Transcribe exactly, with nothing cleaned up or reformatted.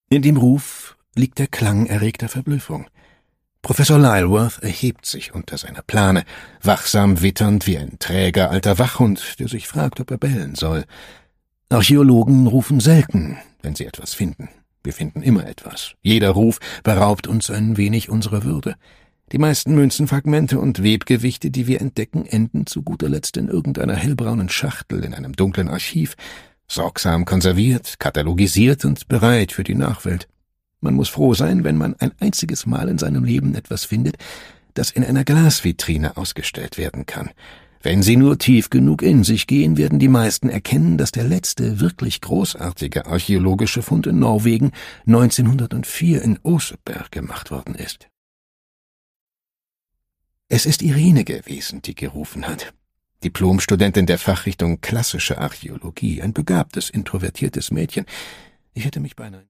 In dem Ruf liegt der Klang erregter Verblüffung. Professor Lilworth erhebt sich unter seiner Plane, wachsam witternd wie ein träger alter Wachhund, der sich fragt, ob er bellen soll. Archäologen rufen selten, wenn sie etwas finden. Wir finden immer etwas. Jeder Ruf beraubt uns ein wenig unserer Würde. Die meisten Münzenfragmente und Webgewichte, die wir entdecken, enden zu guter Letzt in irgendeiner hellbraunen Schachtel in einem dunklen Archiv, sorgsam konserviert, katalogisiert und bereit für die Nachwelt. Man muss froh sein, wenn man ein einziges Mal in seinem Leben etwas findet, das in einer Glasvitrine ausgestellt werden kann. Wenn Sie nur tief genug in sich gehen, werden die meisten erkennen, dass der letzte wirklich großartige archäologische Fund in Norwegen neunzehnhundertvier in Oseberg gemacht worden ist. Es ist Irene gewesen, die gerufen hat. Diplomstudentin der Fachrichtung Klassische Archäologie, ein begabtes, introvertiertes Mädchen. Ich hätte mich beinahe